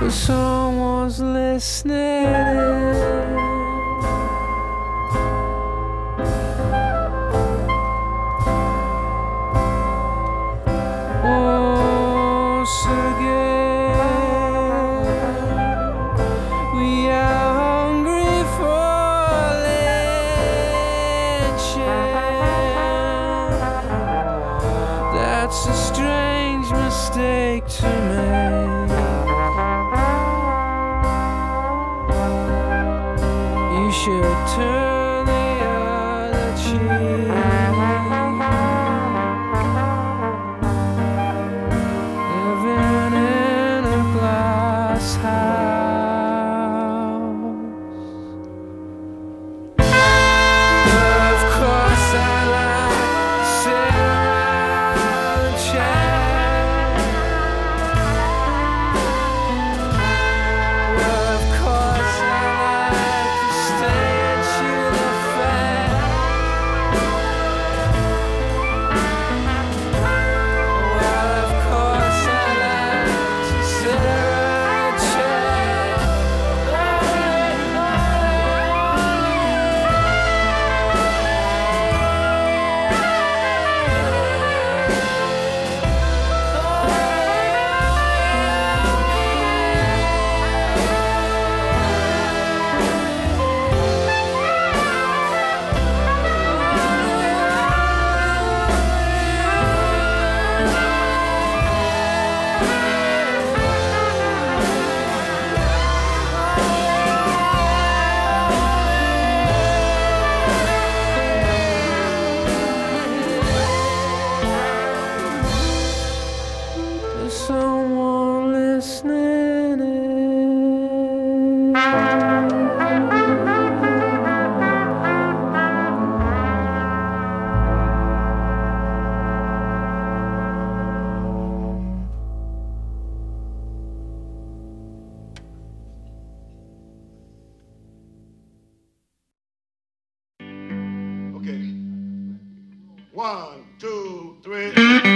Someone's listening. Once again, we are hungry for lynching. That's a strange mistake to make. You should turn the other cheek. Living in a glass house. Of course I like to sit around and chat. Of course I like to stay and chew the fat. Well, of course I like to sit around and chat. Is someone listening? Okay. 1, 2, 3.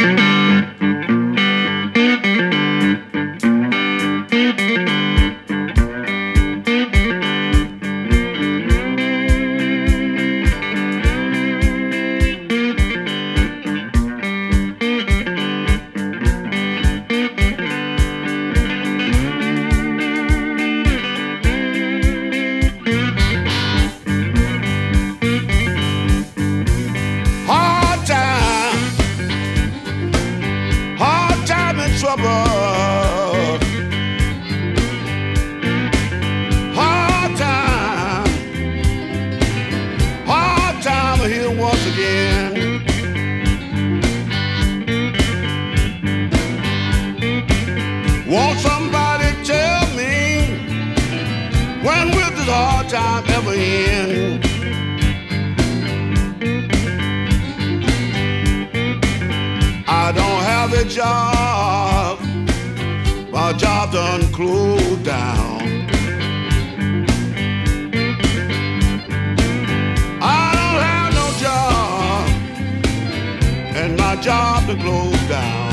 Hard time and trouble. Hard time here once again. Won't somebody tell me when will this hard time ever end? I don't have a job, my job done closed down. I don't have no job, and my job done closed down.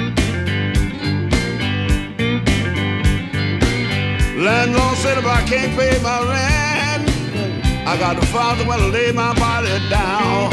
Landlord said if I can't pay my rent, I got to find somewhere to lay my body down.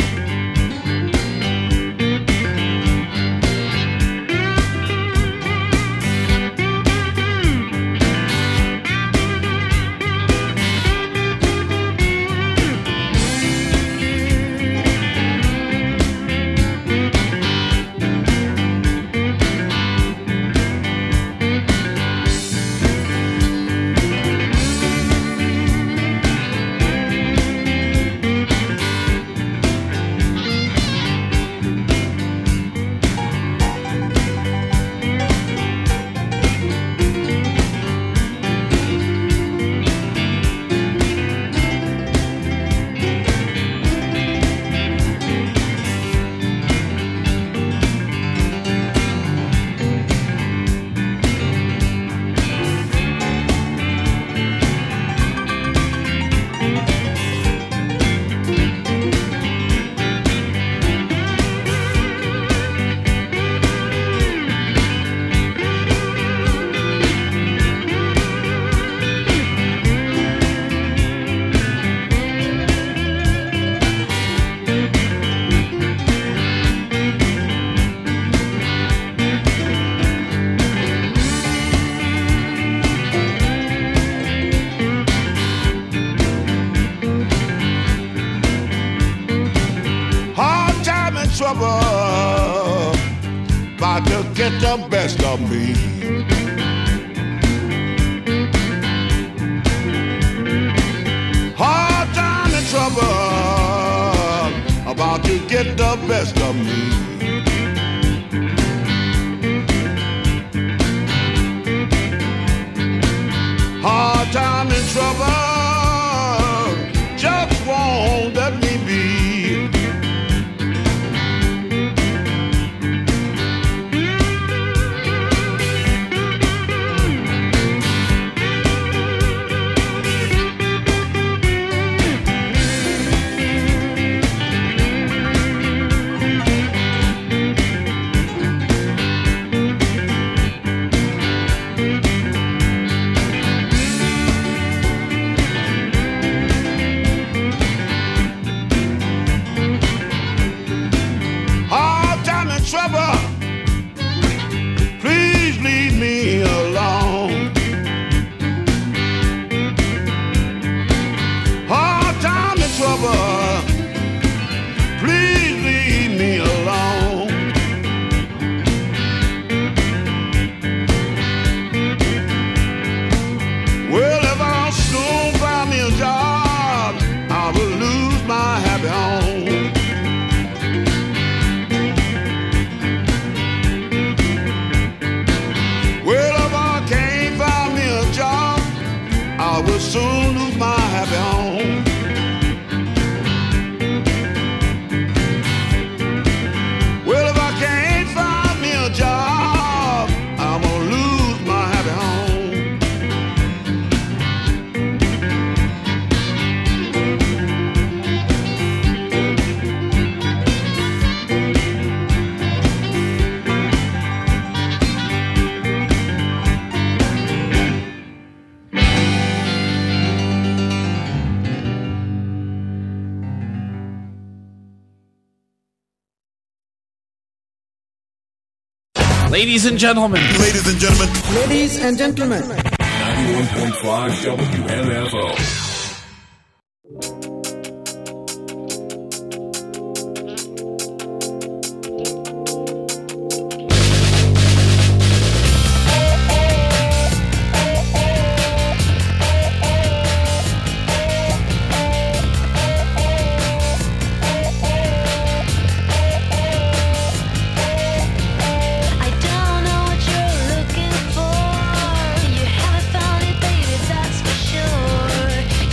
about to get the best of me. Hard time and trouble about to get the best of me. Hard time and trouble just won't let me be. Trouble, please leave me alone. Hard time and trouble, please leave me alone. Well, if I soon find me a job, I will lose my happy home. I will soon lose my happy home. Well, if I can't find me a job, I'm gonna lose my happy home. Ladies and gentlemen. Ladies and gentlemen. Ladies and gentlemen. 91.5 WMFO. You haven't found it, baby, that's for sure.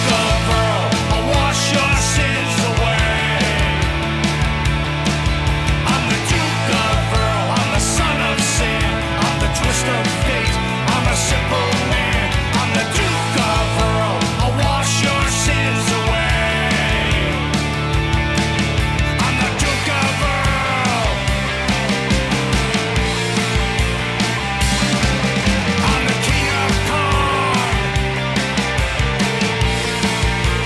of Earl. I'll wash your sins away. I'm the Duke of Earl. I'm the son of Sam. I'm the twist of fate. I'm a simple man. I'm the Duke of Earl. I'll wash your sins away. I'm the Duke of Earl. I'm the king of Kong.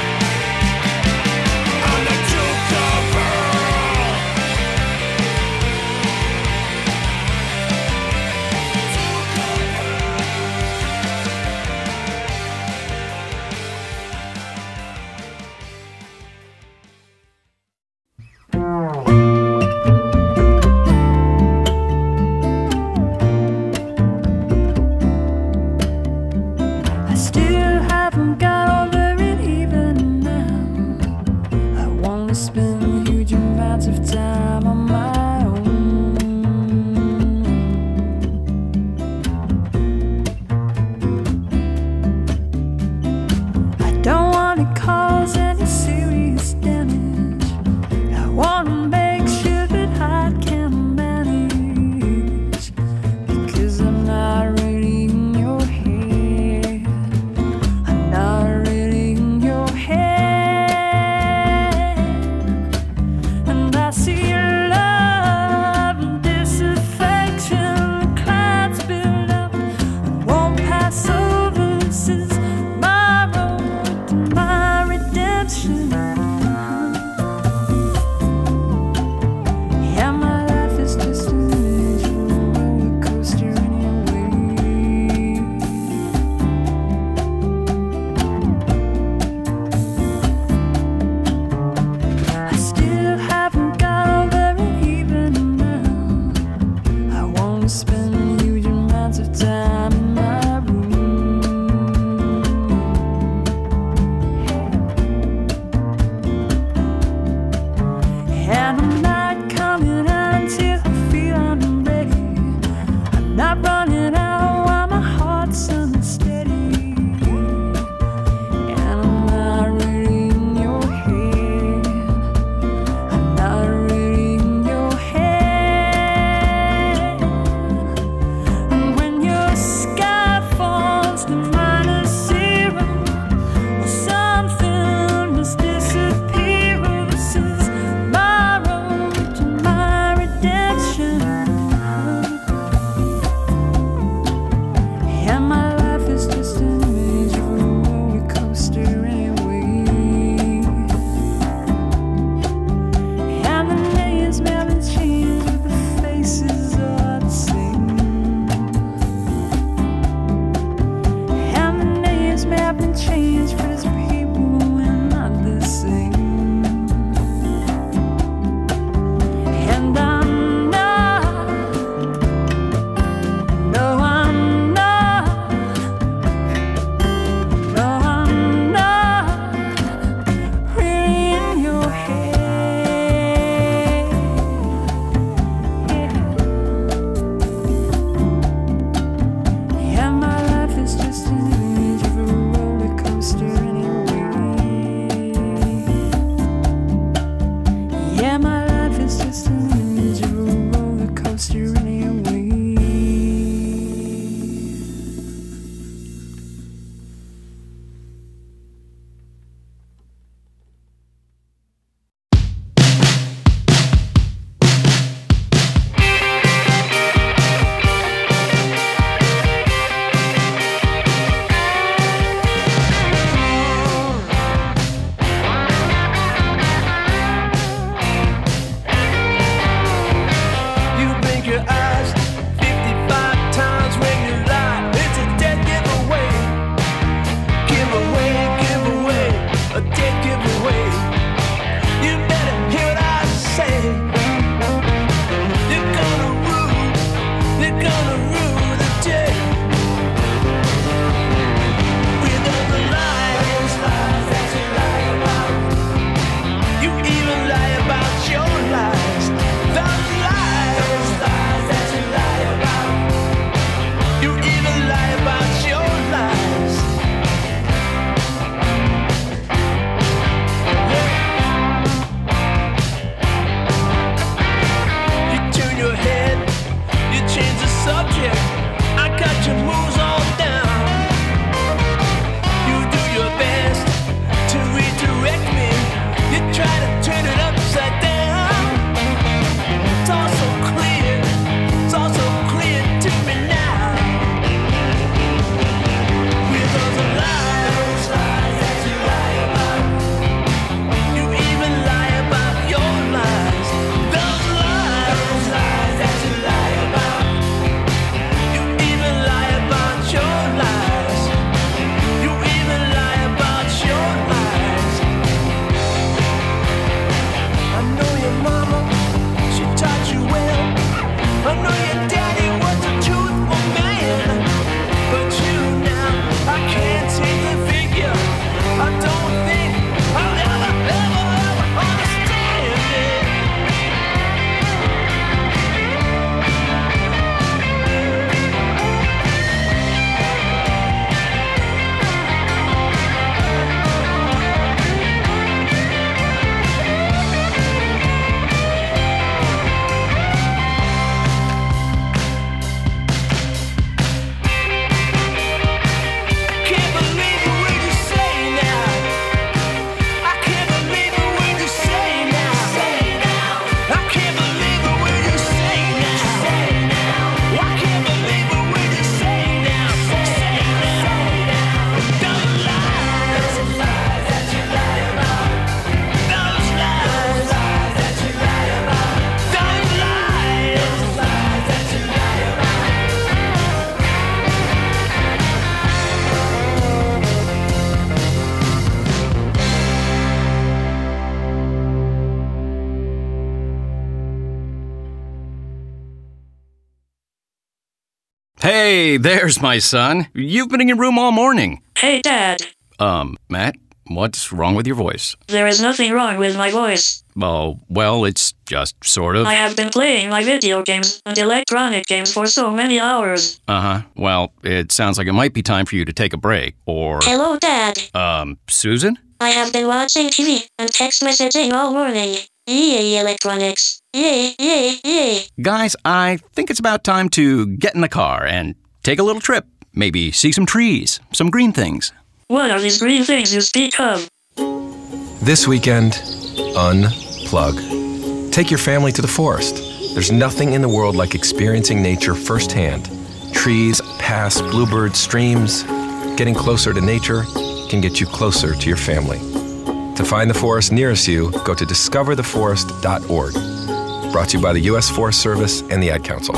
Hey, there's my son. You've been in your room all morning. Hey, Dad. Matt, what's wrong with your voice? There is nothing wrong with my voice. Oh, well, it's just sort of. I have been playing my video games and electronic games for so many hours. Uh-huh. Well, it sounds like it might be time for you to take a break, or... Hello, Dad. Susan? I have been watching TV and text messaging all morning. Yay, electronics. Yay, yay, yay. Guys, I think it's about time to get in the car and take a little trip. Maybe see some trees, some green things. What are these green things you speak of? This weekend, unplug. Take your family to the forest. There's nothing in the world like experiencing nature firsthand. Trees, paths, bluebirds, streams. Getting closer to nature can get you closer to your family. To find the forest nearest you, go to discovertheforest.org. Brought to you by the U.S. Forest Service and the Ad Council.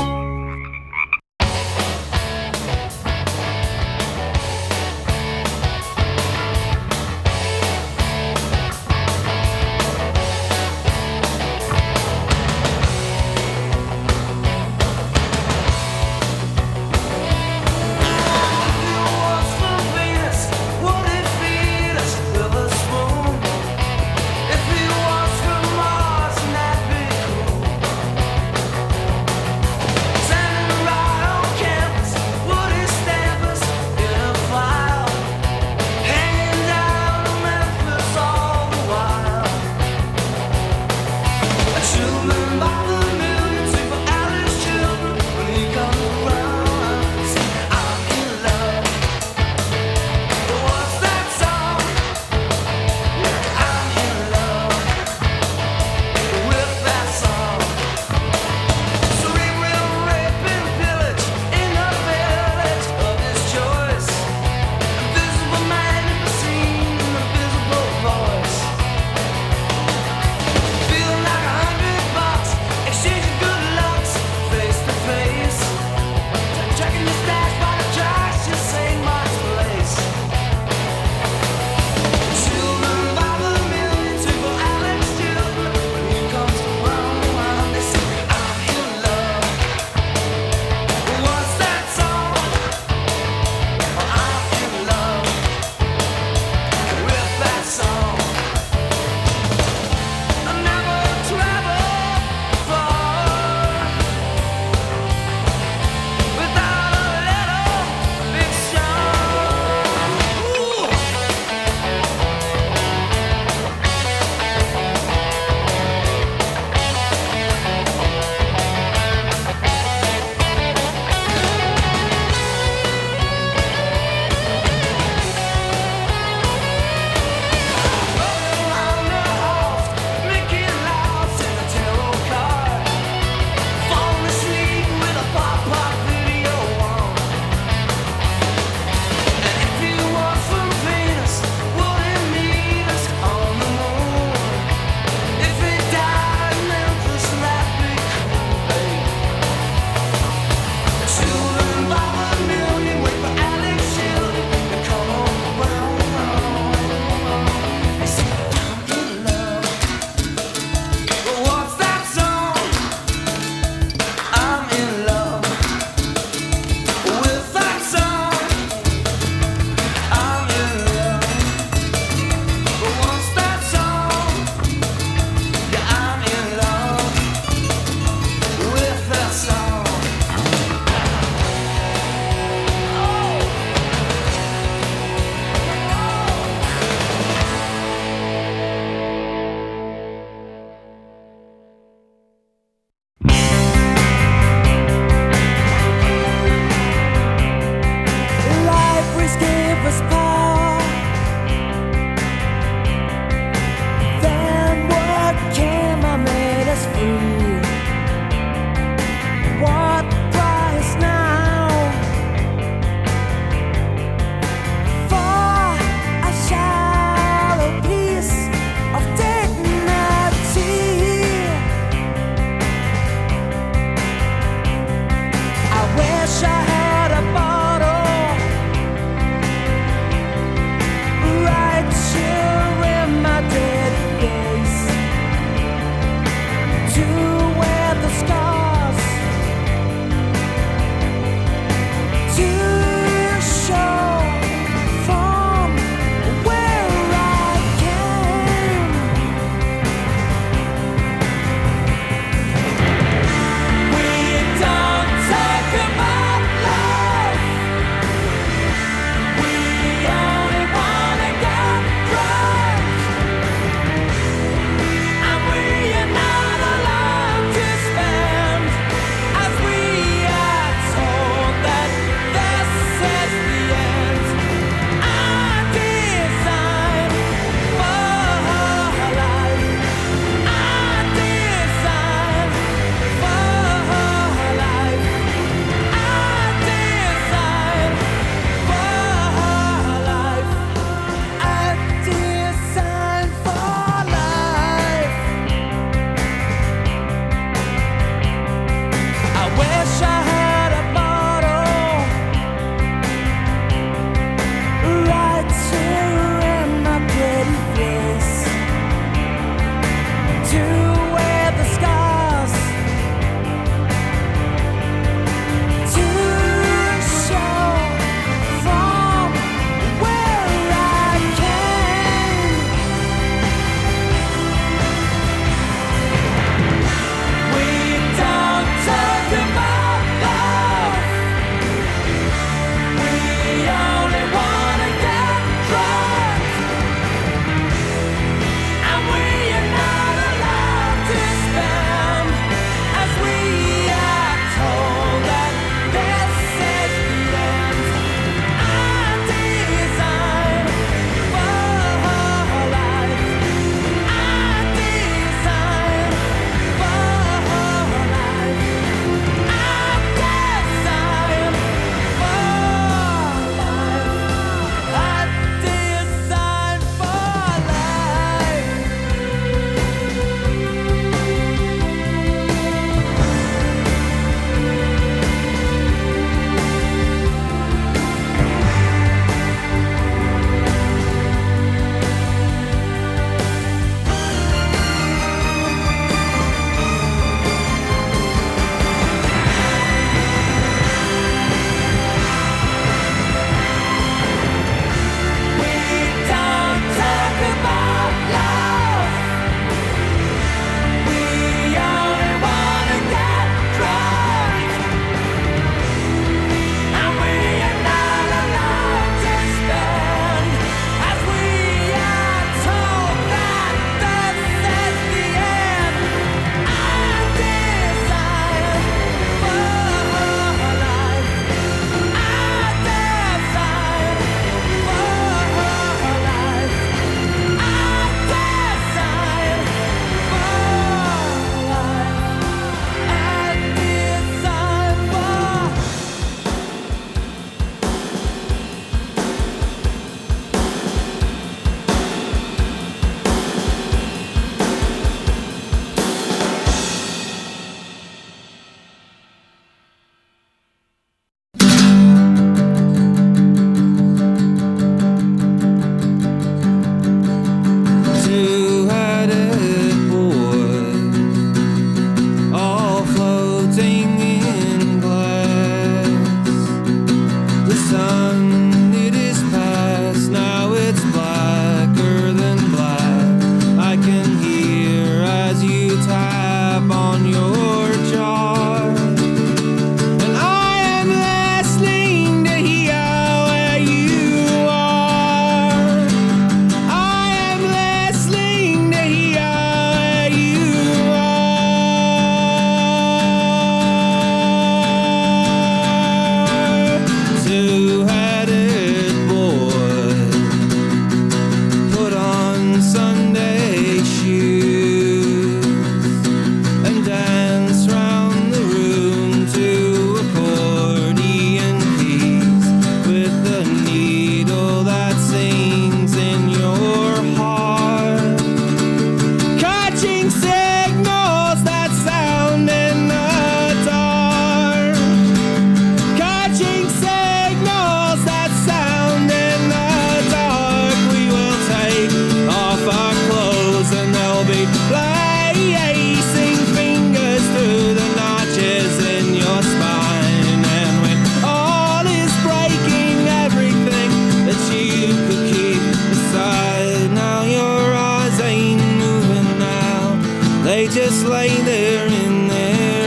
just lay there in their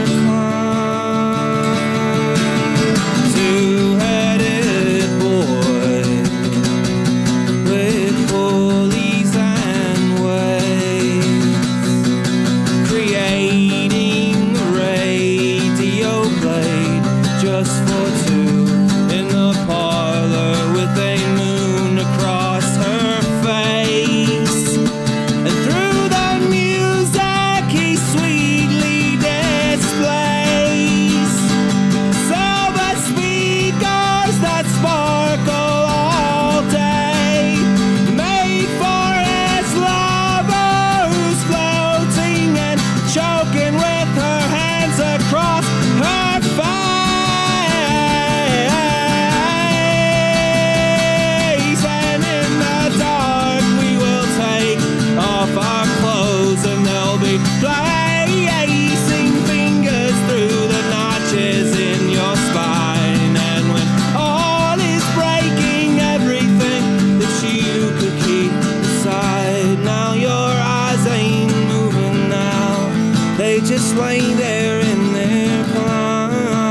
climb. Two-headed boy with pulleys and waves, creating a radio blade just for two in the parlor with a moon across her face. And through the music he sweetly displays silver speakers that sparkle all day, made for his lover who's floating and choking with her hands across her face. And in the dark we will take off our clothes and they'll be placing fingers through the notches in your spine. And when all is breaking, everything that you could keep inside, now your eyes ain't moving now, they just lay there in their prime.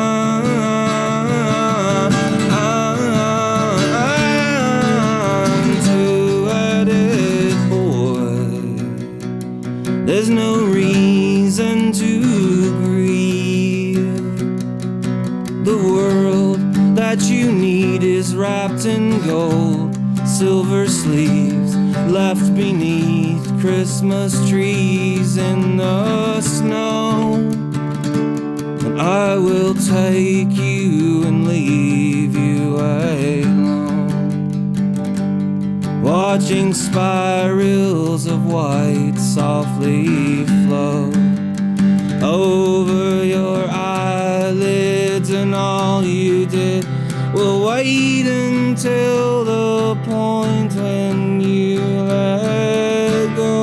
Two-headed boy, there's no reason to grieve. The world that you need is wrapped in gold, silver sleeves left beneath Christmas trees in the snow. And I will take you and leave you alone, watching spirals of white softly flow over your eyelids, and all you did will wait until the point when you let go.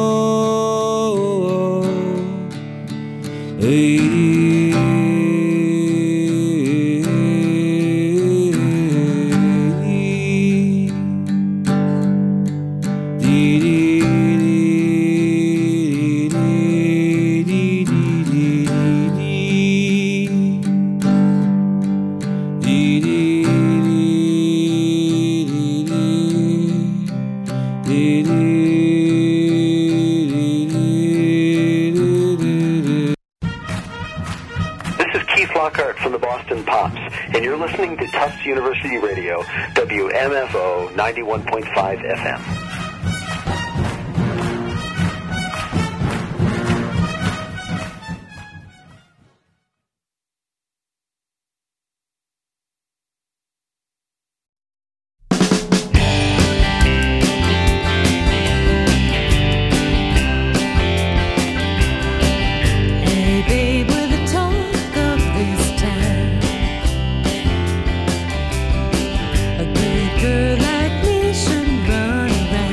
This is Keith Lockhart from the Boston Pops, and you're listening to Tufts University Radio, WMFO 91.5 FM. Hey babe, we're the talk of this town. A good girl like me should run around.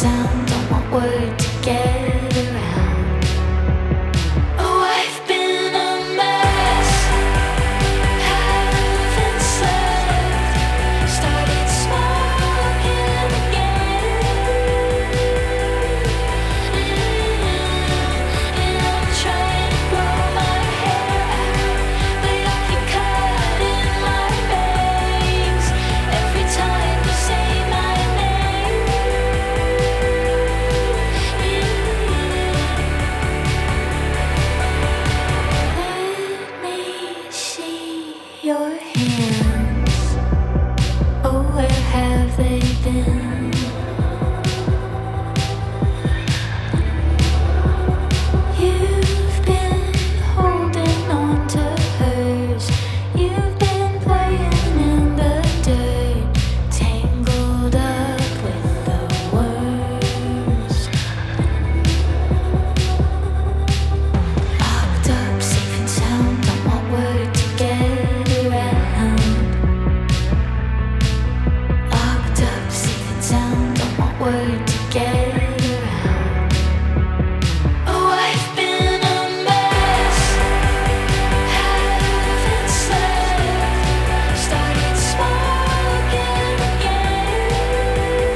sound, don't want word to get around. Oh, I've been a mess, haven't slept, started smoking again, and I'm trying to grow my hair out, but I keep cutting my bangs every time you say my name. Let me see your hands. Oh, where have they been? You've been holding on to hers. You've been playing in the dirt, tangled up with the worst. Locked up, safe and sound, don't want word to get around. Locked up, safe and sound, don't want word to get around. Oh, I've been a mess, haven't slept, started smoking again,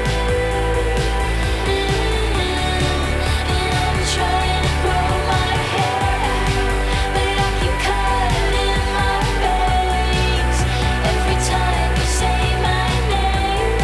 and I'm trying to grow my hair out, but I keep cutting my bangs every time you say my name.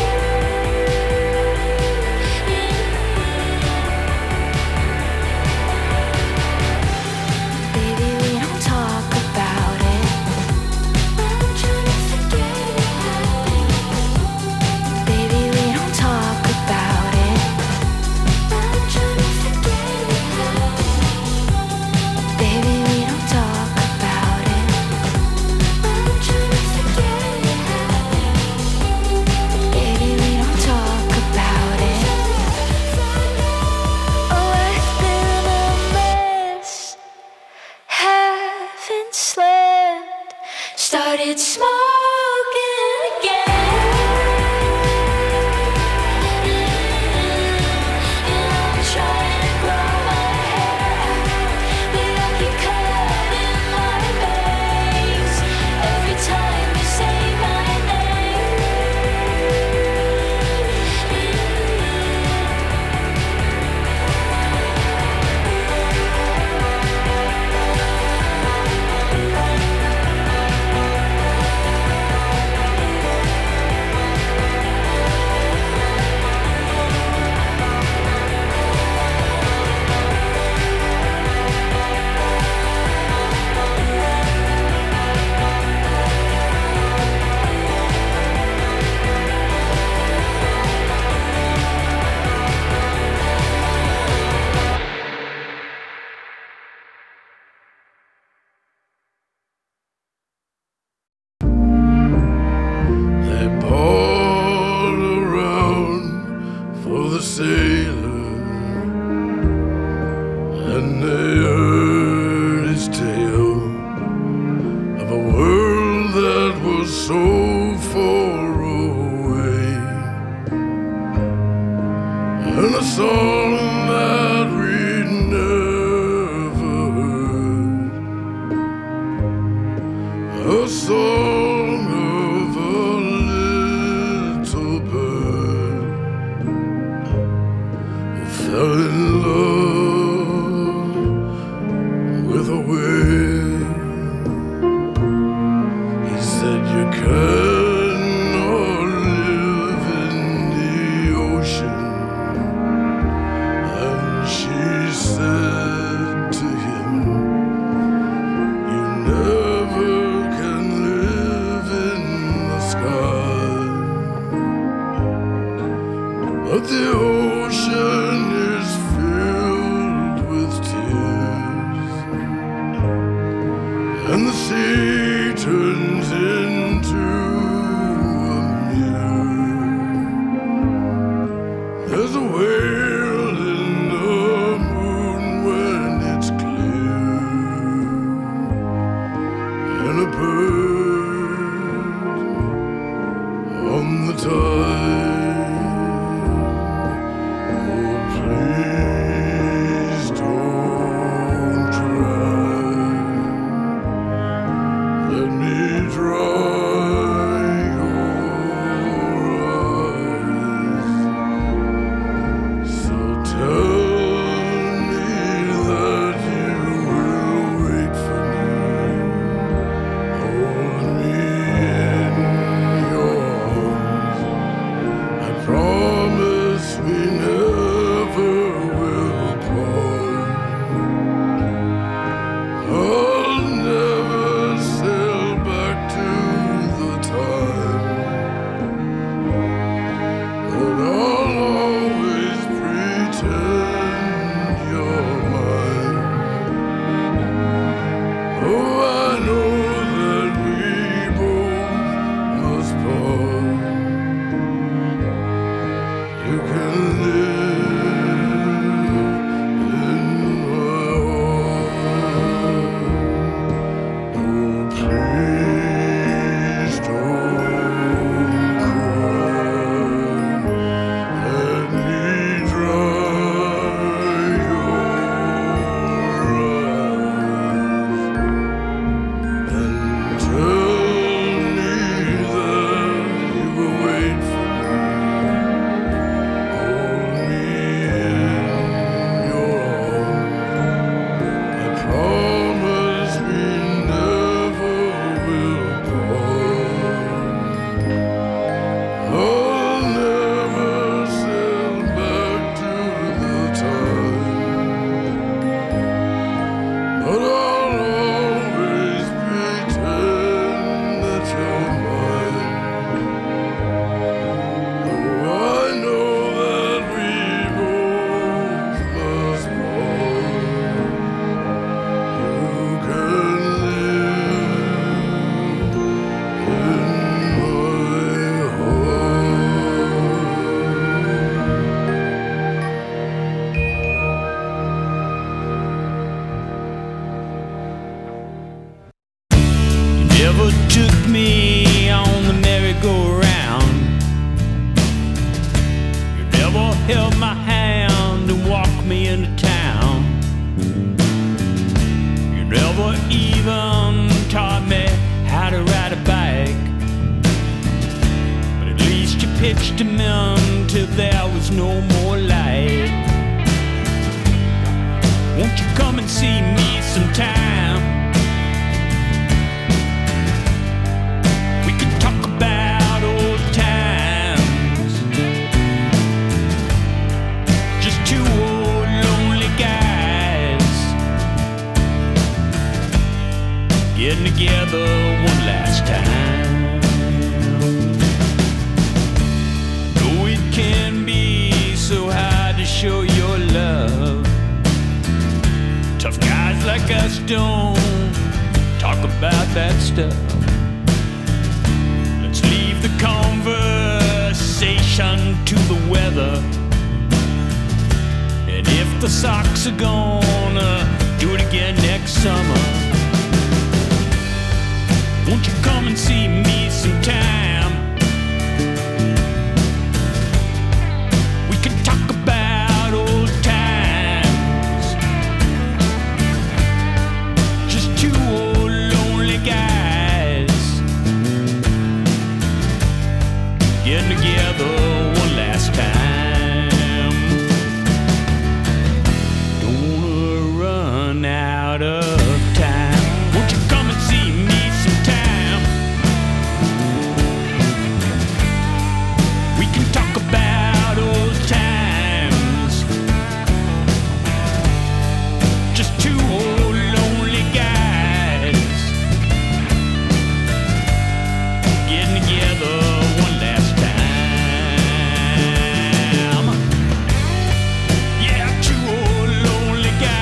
Baby, we don't talk about it. I'm trying to forget it happened. Baby, we don't talk about it. I'm trying to forget it happened. Baby, we don't talk about it. I'm trying to forget it happened. Baby, we don't talk about it. Oh, I've been a mess, haven't slept, started smoking again, and I'm trying to grow my hair out, but I keep cutting my bangs every time you say my name. They poured around for the sailor, and they heard his tale of a world that was so far away, and a song that we'd never heard, a song of a little bird who fell in love with a wave. He said, you cannot live in the ocean. And she said to him, you never can live in the sky. But the ocean is filled together one last time. Though it can be so hard to show your love, tough guys like us don't talk about that stuff. Let's leave the conversation to the weather. And if the Sox are gonna do it again next summer, won't you come and see me sometime? We can talk about old times. Just two old lonely guys getting together one last time. Out of time. Won't you come and see me sometime? We can talk about old times. Just two old lonely guys getting together one last time. Yeah, two old lonely guys.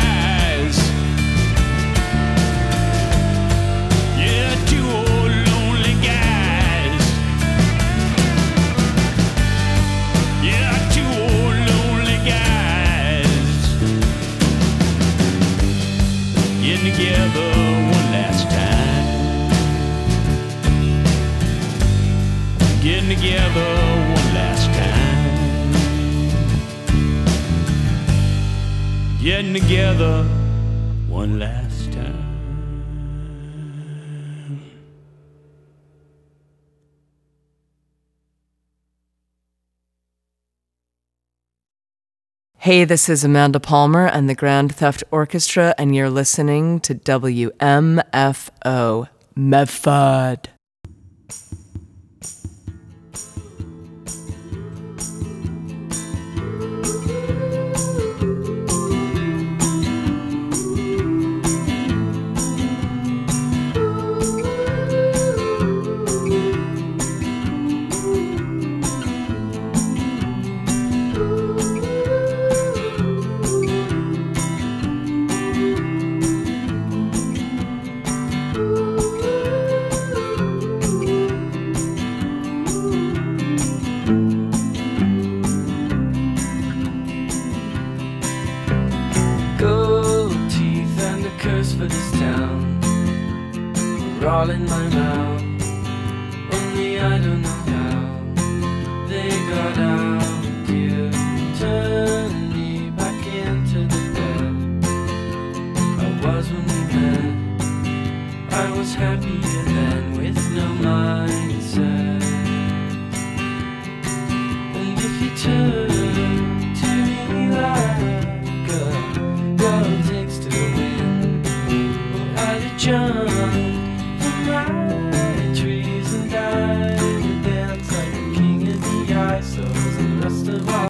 Together one last time. Getting together one last time. Getting together one last time. Hey, this is Amanda Palmer and the Grand Theft Orchestra, and you're listening to WMFO Medford. All in my mouth.